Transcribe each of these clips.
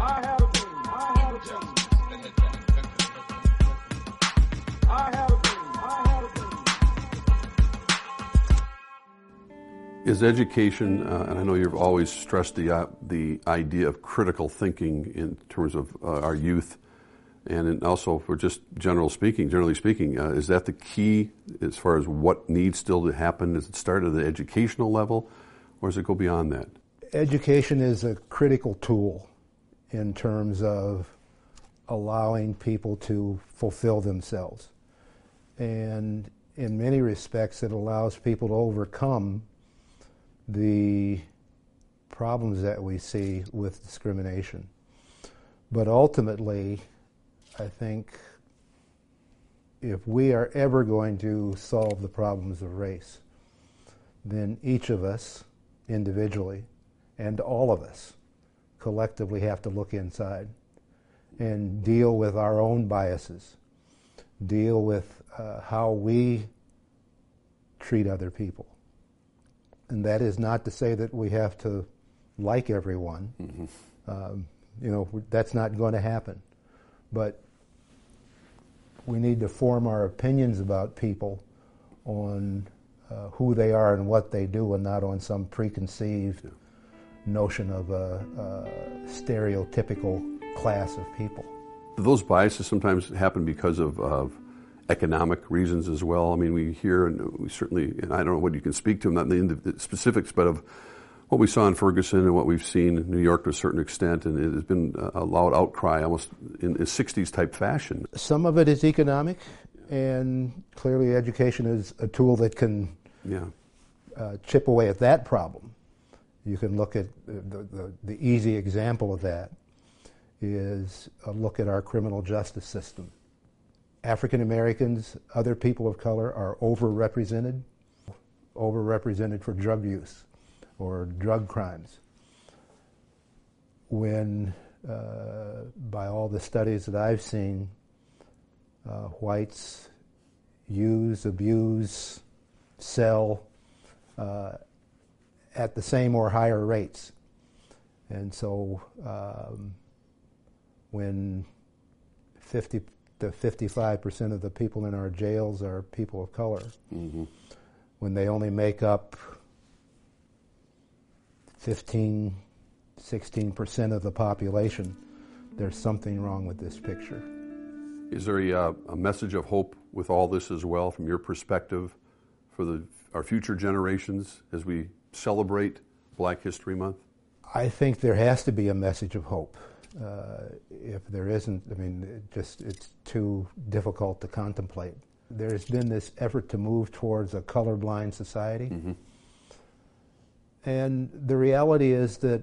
Is education, and I know you've always stressed the idea of critical thinking in terms of our youth, and also for just generally speaking, is that the key as far as what needs still to happen? Does it start at the educational level, or does it go beyond that? Education is a critical tool in terms of allowing people to fulfill themselves. And in many respects, it allows people to overcome the problems that we see with discrimination. But ultimately, I think if we are ever going to solve the problems of race, then each of us individually and all of us collectively have to look inside and deal with our own biases, deal with how we treat other people. And that is not to say that we have to like everyone. Mm-hmm. That's not going to happen. But we need to form our opinions about people on who they are and what they do, and not on some preconceived notion of a stereotypical class of people. Those biases sometimes happen because of economic reasons as well. I mean, we hear, and we certainly, and I don't know what you can speak to, not in the specifics, but of what we saw in Ferguson and what we've seen in New York to a certain extent, and it has been a loud outcry almost in 60s type fashion. Some of it is economic, and clearly education is a tool that can chip away at that problem. You can look at the easy example of that is a look at our criminal justice system. African Americans, other people of color are overrepresented for drug use or drug crimes. When, by all the studies that I've seen, whites use, abuse, sell at the same or higher rates. And so when 50 to 55% of the people in our jails are people of color, mm-hmm. when they only make up 15, 16% of the population, there's something wrong with this picture. Is there a message of hope with all this as well, from your perspective, for our future generations as we celebrate Black History Month? I think there has to be a message of hope. If there isn't, I mean, it's too difficult to contemplate. There's been this effort to move towards a colorblind society. Mm-hmm. And the reality is that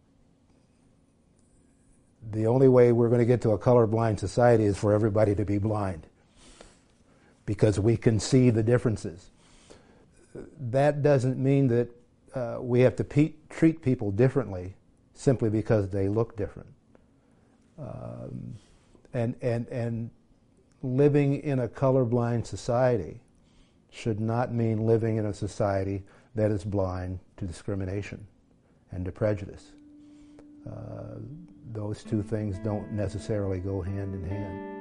the only way we're going to get to a colorblind society is for everybody to be blind, because we can see the differences. That doesn't mean that we have to treat people differently simply because they look different. And living in a colorblind society should not mean living in a society that is blind to discrimination and to prejudice. Those two things don't necessarily go hand in hand.